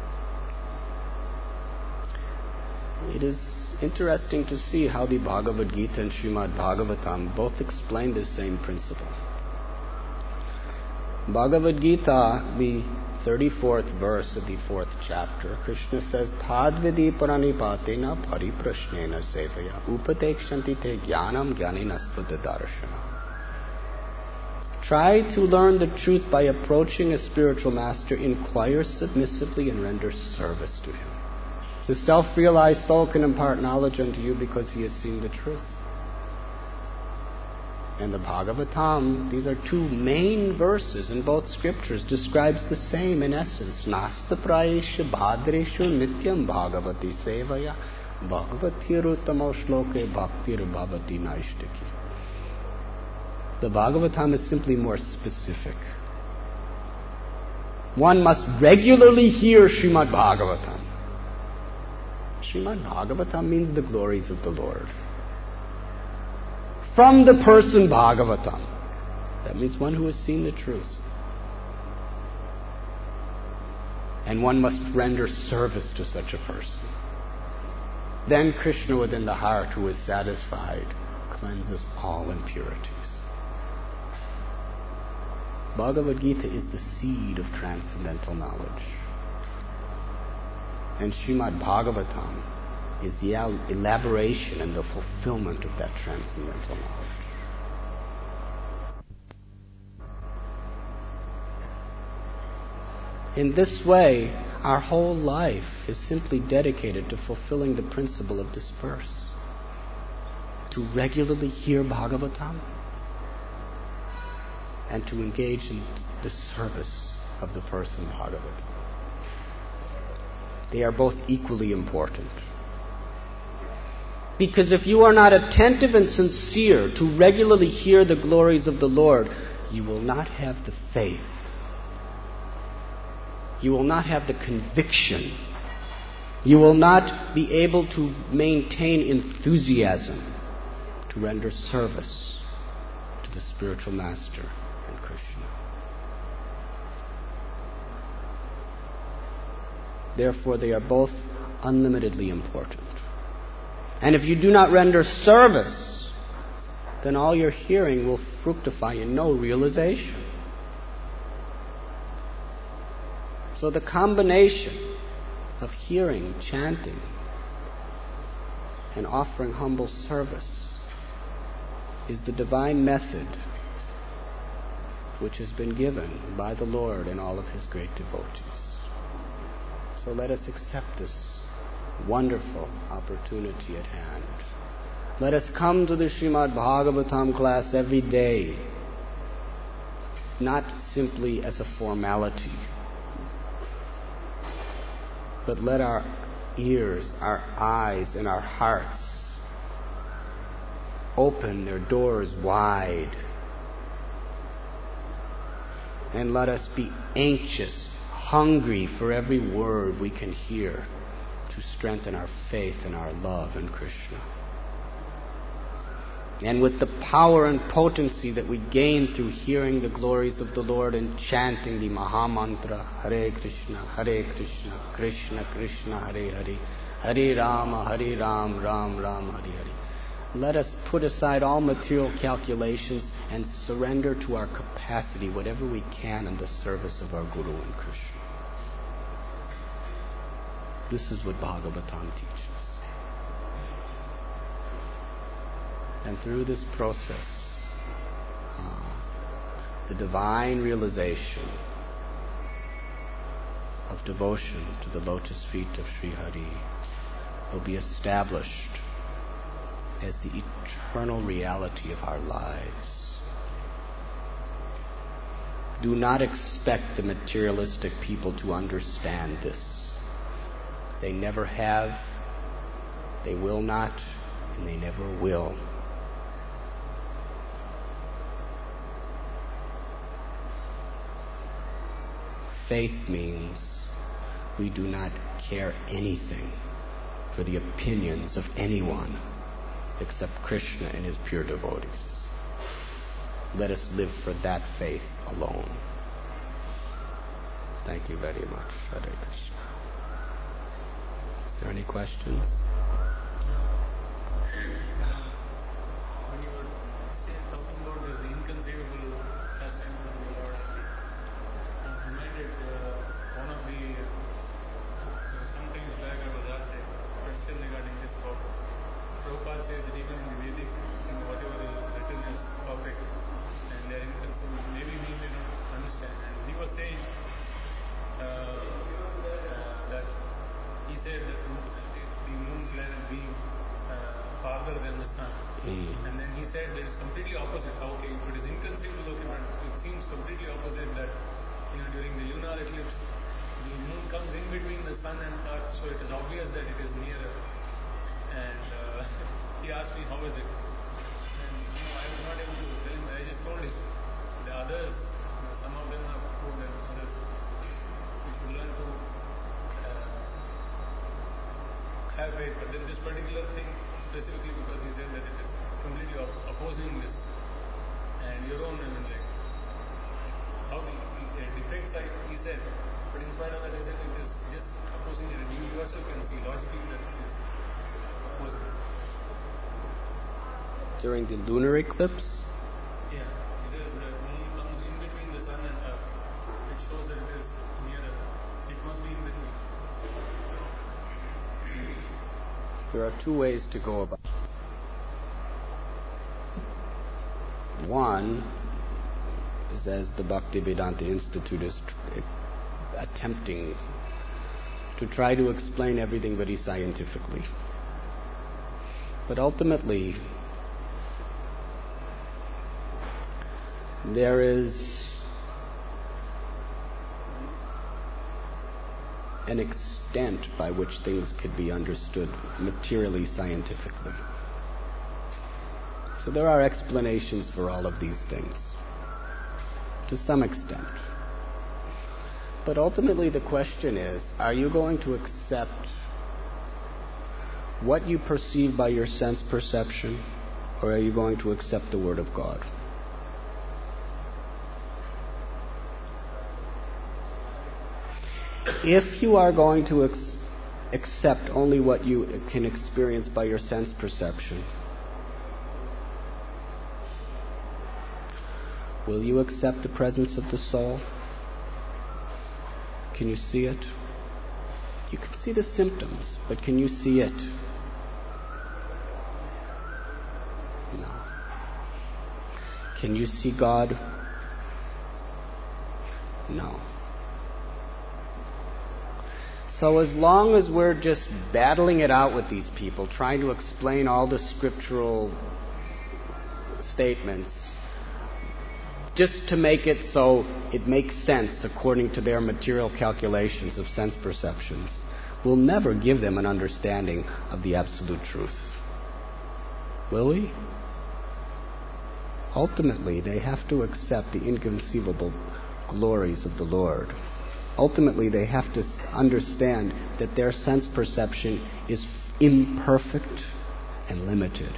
It is interesting to see how the Bhagavad Gita and Srimad Bhagavatam both explain the same principle. Bhagavad Gita, the thirty-fourth verse of the fourth chapter, Krishna says, Tadvidi paranipatena pariprashnena sevaya upatekshanti te jnanam jnaninastvata darshana. Try to learn the truth by approaching a spiritual master, inquire submissively, and render service to him. The self-realized soul can impart knowledge unto you because he has seen the truth. And the Bhagavatam, these are two main verses in both scriptures, describes the same in essence. Nasta prayesha bhadreshu nityam bhagavati sevaya bhagavatirutamo shloke bhaktir bhavati naishtaki. The Bhagavatam is simply more specific. One must regularly hear Srimad Bhagavatam. Srimad Bhagavatam means the glories of the Lord. From the person Bhagavatam. That means one who has seen the truth. And one must render service to such a person. Then Krishna within the heart, who is satisfied, cleanses all impurities. Bhagavad Gita is the seed of transcendental knowledge. And Srimad Bhagavatam is the elaboration and the fulfillment of that transcendental knowledge. In this way, our whole life is simply dedicated to fulfilling the principle of this verse. To regularly hear Bhagavatam and to engage in the service of the person Bhagavatam. They are both equally important. Because if you are not attentive and sincere to regularly hear the glories of the Lord, you will not have the faith. You will not have the conviction. You will not be able to maintain enthusiasm to render service to the spiritual master and Krishna. Therefore, they are both unlimitedly important. And if you do not render service, then all your hearing will fructify in no realization. So the combination of hearing, chanting, and offering humble service is the divine method which has been given by the Lord and all of His great devotees. So let us accept this wonderful opportunity at hand. Let us come to the Srimad Bhagavatam class every day, not simply as a formality, but let our ears, our eyes, and our hearts open their doors wide. And let us be anxious, hungry for every word we can hear to strengthen our faith and our love in Krishna. And with the power and potency that we gain through hearing the glories of the Lord and chanting the Mahamantra, Hare Krishna, Hare Krishna, Krishna Krishna, Hare Hare, Hare Rama, Hare Ram, Ram Ram, Hare Hare. Let us put aside all material calculations and surrender to our capacity whatever we can in the service of our Guru and Krishna. This is what Bhagavatam teaches. And through this process, uh, the divine realization of devotion to the lotus feet of Sri Hari will be established as the eternal reality of our lives. Do not expect the materialistic people to understand this. They never have, they will not, and they never will. Faith means we do not care anything for the opinions of anyone except Krishna and his pure devotees. Let us live for that faith alone. Thank you very much. Hare Krishna. Is there any questions? When you were talking about this inconceivable pastime from the Lord, I was reminded uh, one of the, uh, sometimes back I was asked a question regarding this about Prabhupada says that even in the Vedic, you know, whatever is written is perfect and they are inconceivable. Maybe we may not understand. And he was saying uh, uh, that he said that the moon planet being uh, farther than the sun. Mm. And then he said that it's completely opposite. Okay, if it is inconceivable, okay, but it seems completely opposite that, you know, during the lunar eclipse, the moon comes in between the sun and earth, so it is obvious that it is nearer. And uh, he asked me, how is it? And you know, I was not able to tell him, I just told him. The others, you know, some of them have proved and others. So you should learn to uh, have faith. But then this particular thing, specifically because he said that it is completely op- opposing this. And your own, I mean, like, how the uh, defects, I, he said, but in spite of that, he said it is just opposing it. And you yourself can see logically that it is opposing it. During the lunar eclipse? Yeah, he says the moon comes in between the sun and earth, which shows that it is nearer. It must be in between. There are two ways to go about it. One is, as the Bhaktivedanta Institute is tr- attempting to try to explain everything very scientifically. But ultimately, there is an extent by which things could be understood materially scientifically. So there are explanations for all of these things, to some extent. But ultimately the question is, are you going to accept what you perceive by your sense perception, or are you going to accept the Word of God? If you are going to ex- accept only what you can experience by your sense perception, will you accept the presence of the soul? Can you see it? You can see the symptoms, but can you see it? No. Can you see God? No. So as long as we're just battling it out with these people, trying to explain all the scriptural statements, just to make it so it makes sense according to their material calculations of sense perceptions, we'll never give them an understanding of the absolute truth. Will we? Ultimately, they have to accept the inconceivable glories of the Lord. Ultimately, they have to understand that their sense perception is imperfect and limited,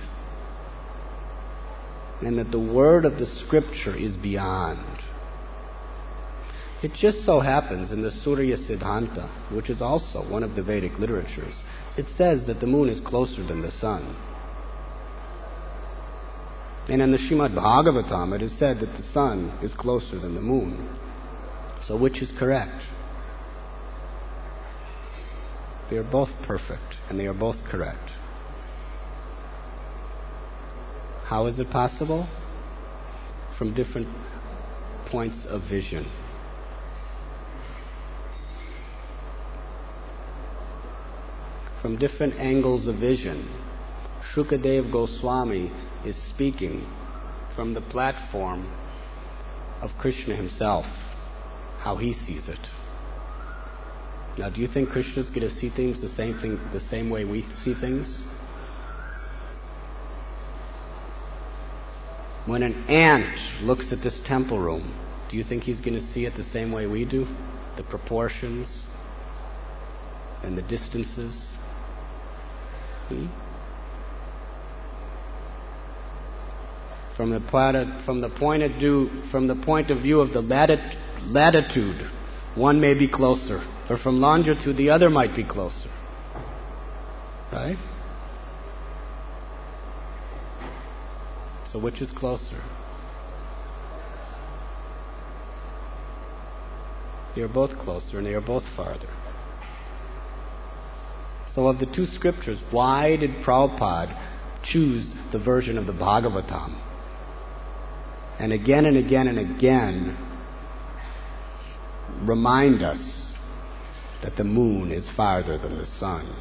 and that the word of the Scripture is beyond. It just so happens in the Surya Siddhanta, which is also one of the Vedic literatures, it says that the moon is closer than the sun. And in the Srimad Bhagavatam, it is said that the sun is closer than the moon. So which is correct? They are both perfect, and they are both correct. How is it possible? From different points of vision. From different angles of vision. Shukadeva Goswami is speaking from the platform of Krishna himself, how he sees it. Now, do you think Krishna's going to see things the same thing, the same way we see things? When an ant looks at this temple room, do you think he's going to see it the same way we do? The proportions and the distances? Hmm? From the point of, from the point of view from the point of view of the lati- latitude, one may be closer, or from longitude, the other might be closer. Right? So which is closer? They are both closer and they are both farther. So of the two scriptures, why did Prabhupada choose the version of the Bhagavatam? And again and again and again remind us that the moon is farther than the sun.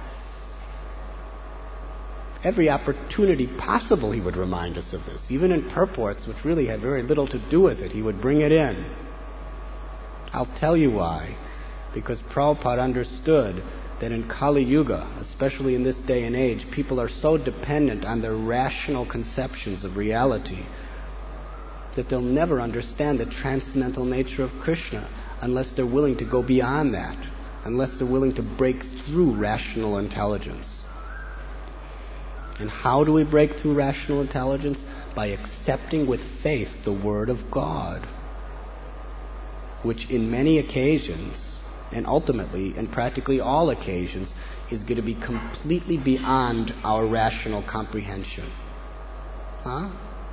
Every opportunity possible he would remind us of this. Even in purports which really had very little to do with it, he would bring it in. I'll tell you why. Because Prabhupada understood that in Kali Yuga, especially in this day and age, people are so dependent on their rational conceptions of reality that they'll never understand the transcendental nature of Krishna unless they're willing to go beyond that, unless they're willing to break through rational intelligence. And how do we break through rational intelligence? By accepting with faith the Word of God, which in many occasions, and ultimately in practically all occasions, is going to be completely beyond our rational comprehension. Huh?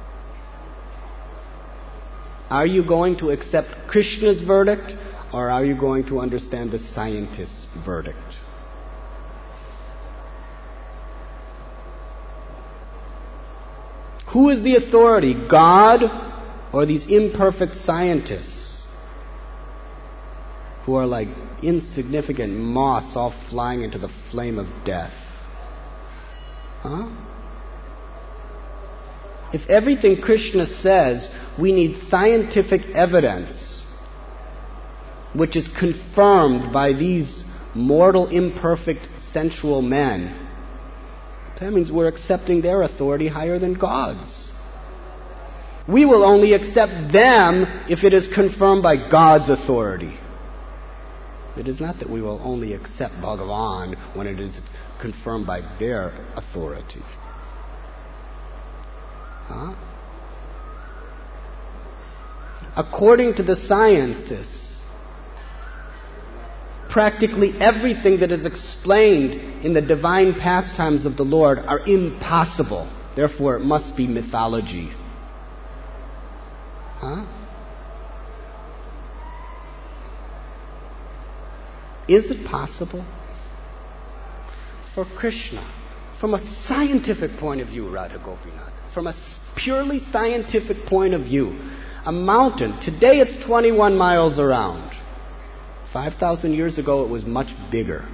Are you going to accept Krishna's verdict, or are you going to understand the scientist's verdict? Who is the authority, God or these imperfect scientists who are like insignificant moths all flying into the flame of death? Huh? If everything Krishna says, we need scientific evidence which is confirmed by these mortal, imperfect, sensual men, that means we're accepting their authority higher than God's. We will only accept them if it is confirmed by God's authority. It is not that we will only accept Bhagavan when it is confirmed by their authority. Huh? According to the sciences, practically everything that is explained in the divine pastimes of the Lord are impossible. Therefore, it must be mythology. Huh? Is it possible for Krishna, from a scientific point of view, Radha Gopinath, from a purely scientific point of view, a mountain, today it's twenty-one miles around. five thousand years ago it was much bigger.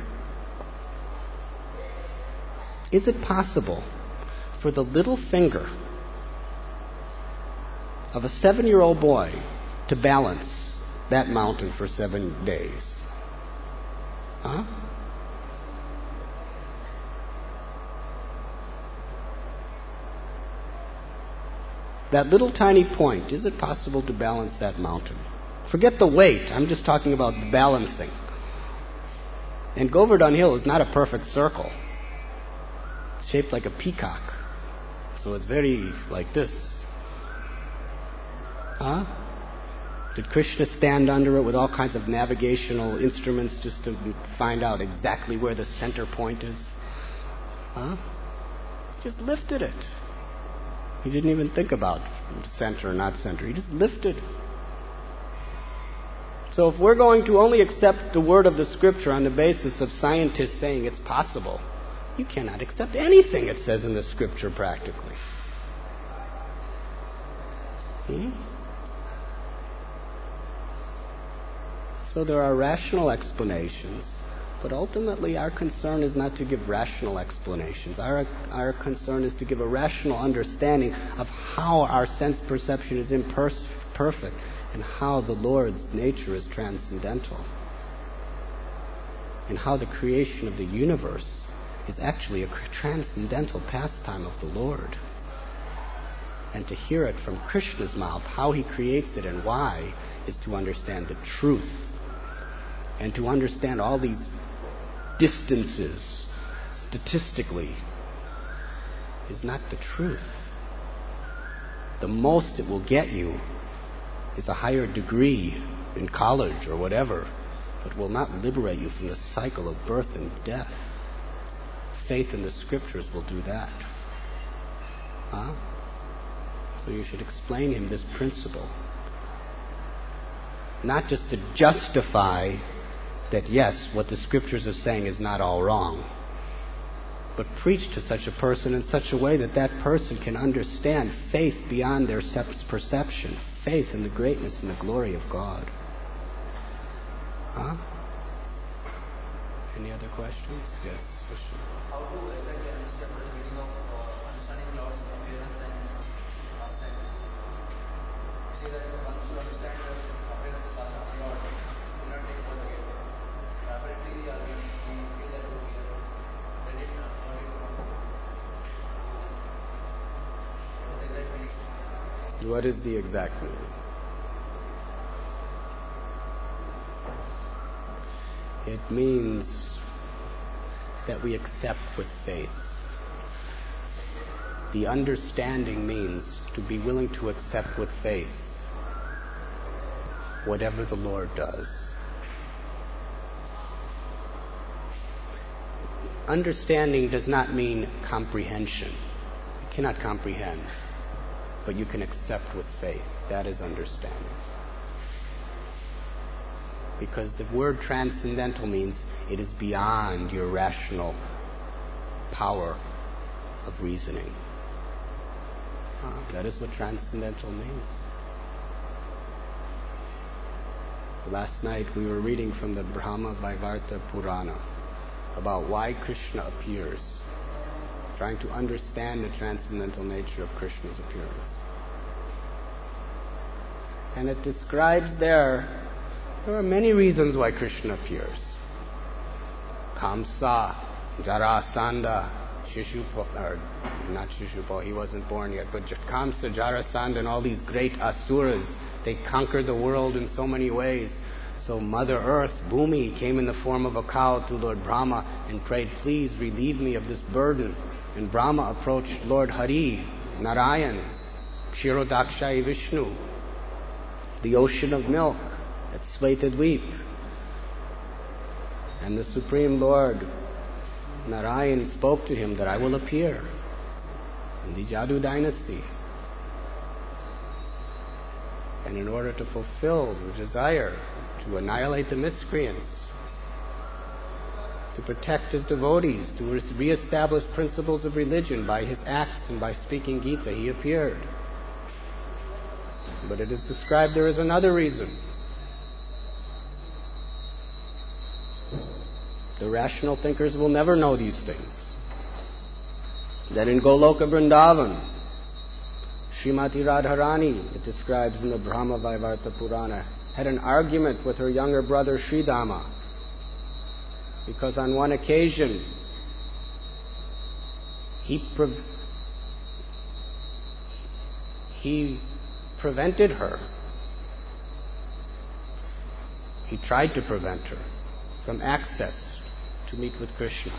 Is it possible for the little finger of a seven-year-old boy to balance that mountain for seven days? Huh? That little tiny point, is it possible to balance that mountain? Forget the weight, I'm just talking about the balancing. And Govardhan Hill is not a perfect circle. It's shaped like a peacock. So it's very like this. Huh? Did Krishna stand under it with all kinds of navigational instruments just to find out exactly where the center point is? Huh? Just lifted it. He didn't even think about center or not center. He just lifted. So if we're going to only accept the word of the Scripture on the basis of scientists saying it's possible, you cannot accept anything it says in the Scripture practically. Hmm? So there are rational explanations But ultimately, our concern is not to give rational explanations. Our, our concern is to give a rational understanding of how our sense perception is imperfect and how the Lord's nature is transcendental. And how the creation of the universe is actually a transcendental pastime of the Lord. And to hear it from Krishna's mouth, how he creates it and why, is to understand the truth. And to understand all these distances statistically is not the truth. The most it will get you is a higher degree in college or whatever, but will not liberate you from the cycle of birth and death. Faith in the scriptures will do that. Huh? So you should explain him this principle. Not just to justify that yes, what the scriptures are saying is not all wrong, but preach to such a person in such a way that that person can understand faith beyond their perception, faith in the greatness and the glory of God. Huh? Any other questions? Yes, for sure. How to exactly understand the meaning of uh, understanding Lord's appearance and pastimes? You say that once you understand the appearance of the Lord, you will not take further again. Apparently, uh, we, we feel that we read it earlier from. What is the exact meaning? What is the exact meaning? It means that we accept with faith. The understanding means to be willing to accept with faith whatever the Lord does. Understanding does not mean comprehension. You cannot comprehend, but you can accept with faith. That is understanding. Because the word transcendental means it is beyond your rational power of reasoning. Uh, that is what transcendental means. Last night we were reading from the Brahma Vaivarta Purana about why Krishna appears, trying to understand the transcendental nature of Krishna's appearance. And it describes there There are many reasons why Krishna appears. Kamsa, Jarasandha, Shishupal, or not Shishupal, he wasn't born yet, but Kamsa, Jarasandha, and all these great asuras, they conquered the world in so many ways. So Mother Earth, Bhumi, came in the form of a cow to Lord Brahma and prayed, please relieve me of this burden. And Brahma approached Lord Hari, Narayan, Kshirodakshai Vishnu, the ocean of milk, at Svetadweep. And the Supreme Lord, Narayan, spoke to him that I will appear in the Jadu dynasty. And in order to fulfill the desire to annihilate the miscreants, to protect his devotees, to re-establish principles of religion by his acts and by speaking Gita, he appeared. But it is described there is another reason. The rational thinkers will never know these things. That in Goloka Vrindavan, Srimati Radharani, it describes in the Brahma Vaivarta Purana, had an argument with her younger brother Sridama, because on one occasion he pre- he prevented her. He tried to prevent her from access to meet with Krishna.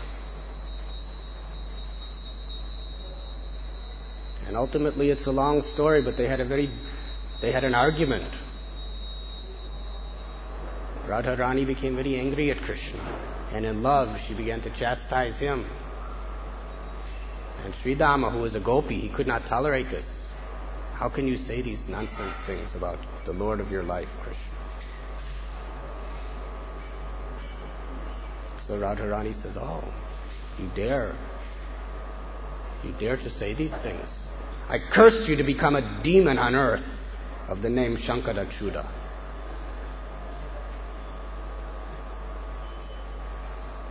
And ultimately it's a long story, but they had a very, they had an argument. Radharani became very angry at Krishna, and in love she began to chastise him. And Sridama, who was a gopi, he could not tolerate this. How can you say these nonsense things about the Lord of your life, Krishna? So Radharani says, oh, you dare. You dare to say these things. I curse you to become a demon on earth of the name Shankarachyuta.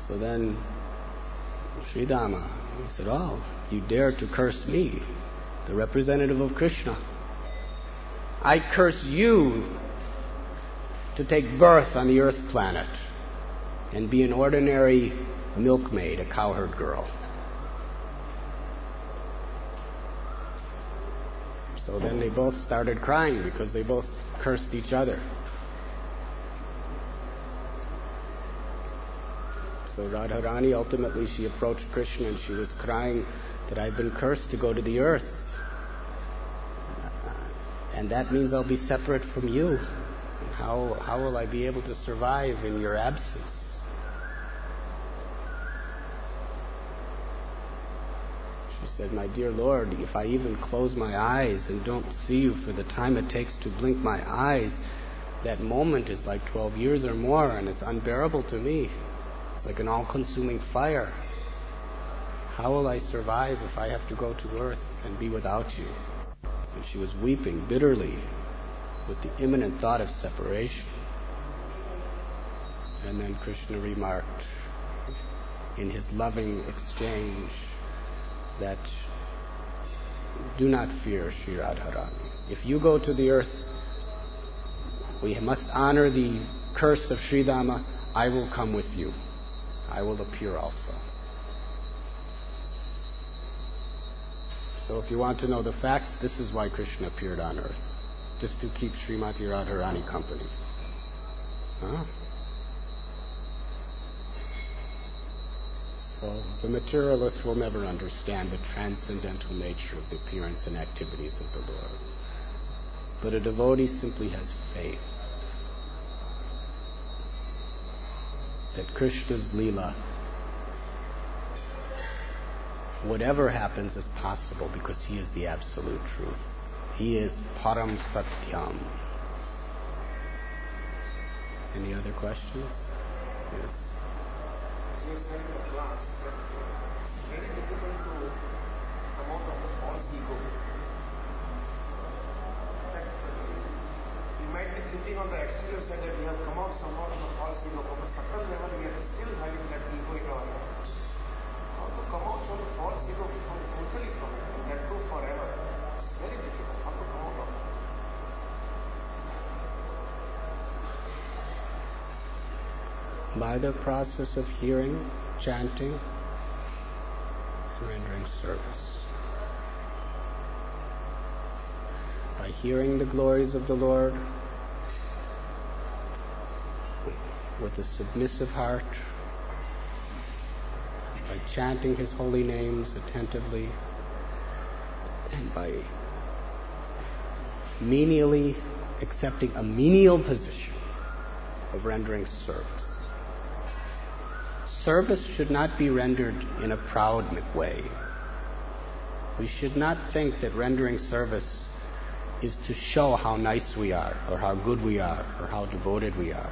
So then Sridhama, he said, oh, you dare to curse me, the representative of Krishna. I curse you to take birth on the earth planet and be an ordinary milkmaid, a cowherd girl. So then they both started crying because they both cursed each other. So Radharani, ultimately she approached Krishna and she was crying that I've been cursed to go to the earth. And that means I'll be separate from you. How, how will I be able to survive in your absence? She said, my dear Lord, if I even close my eyes and don't see you for the time it takes to blink my eyes, that moment is like twelve years or more, and it's unbearable to me. It's like an all-consuming fire. How will I survive if I have to go to earth and be without you? And she was weeping bitterly with the imminent thought of separation. And then Krishna remarked in his loving exchange that, do not fear, Sri Radharani. If you go to the earth, we must honor the curse of Sridhama. I will come with you. I will appear also. So if you want to know the facts, this is why Krishna appeared on earth. Just to keep Srimati Radharani company. Huh? So the materialist will never understand the transcendental nature of the appearance and activities of the Lord. But a devotee simply has faith that Krishna's Leela, whatever happens, is possible because he is the absolute truth. He is Param Satyam. Any other questions? Yes. You said in the class that it's very difficult to come out of the false ego. That uh, we might be thinking on the exterior side that we have come out somehow from the false ego, but on a subtle level we are still having that ego in our life. How to come out from the false ego totally from it and let go forever? It's very difficult. How to come out of it? By the process of hearing, chanting, rendering service. By hearing the glories of the Lord with a submissive heart, by chanting His holy names attentively, and by menially accepting a menial position of rendering service. Service should not be rendered in a proud way. We should not think that rendering service is to show how nice we are, or how good we are, or how devoted we are.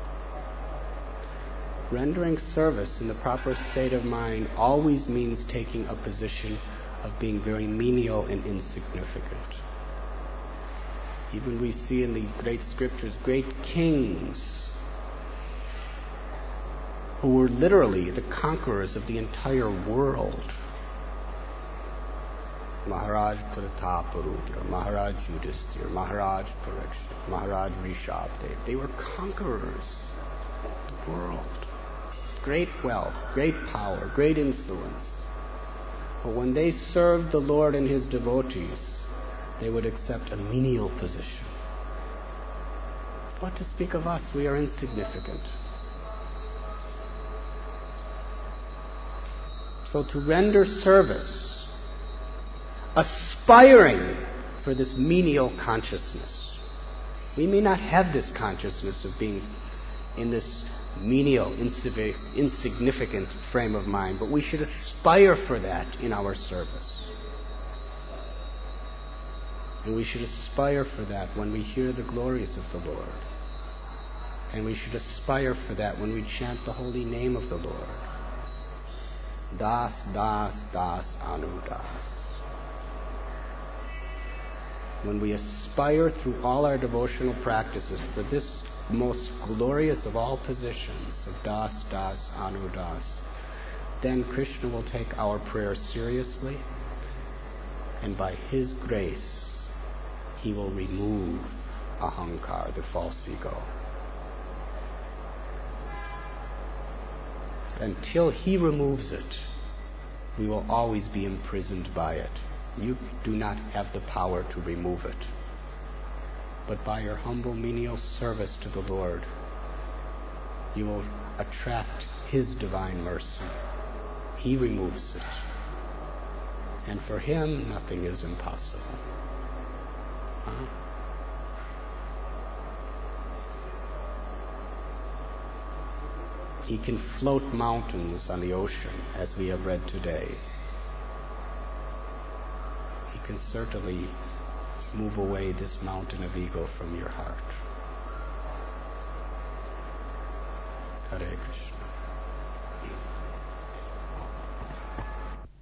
Rendering service in the proper state of mind always means taking a position of being very menial and insignificant. Even we see in the great scriptures, great kings who were literally the conquerors of the entire world. Maharaj Prataparudra, Maharaj Yudhisthira, Maharaj Parikshit, Maharaj Rishabdev. They were conquerors of the world. Great wealth, great power, great influence. But when they served the Lord and His devotees, they would accept a menial position. What to speak of us? We are insignificant. So to render service, aspiring for this menial consciousness. We may not have this consciousness of being in this menial, insignificant frame of mind, but we should aspire for that in our service. And we should aspire for that when we hear the glories of the Lord. And we should aspire for that when we chant the holy name of the Lord. Das, Das, Das, Anu, Das. when we aspire through all our devotional practices for this most glorious of all positions of Das, Das, Anu, Das, then Krishna will take our prayer seriously, and by His grace, He will remove ahankar, the false ego. Until He removes it, we will always be imprisoned by it. You do not have the power to remove it. But by your humble menial service to the Lord, you will attract His divine mercy. He removes it. And for Him, nothing is impossible. Huh? He can float mountains on the ocean, as we have read today. He can certainly move away this mountain of ego from your heart. Hare Krishna.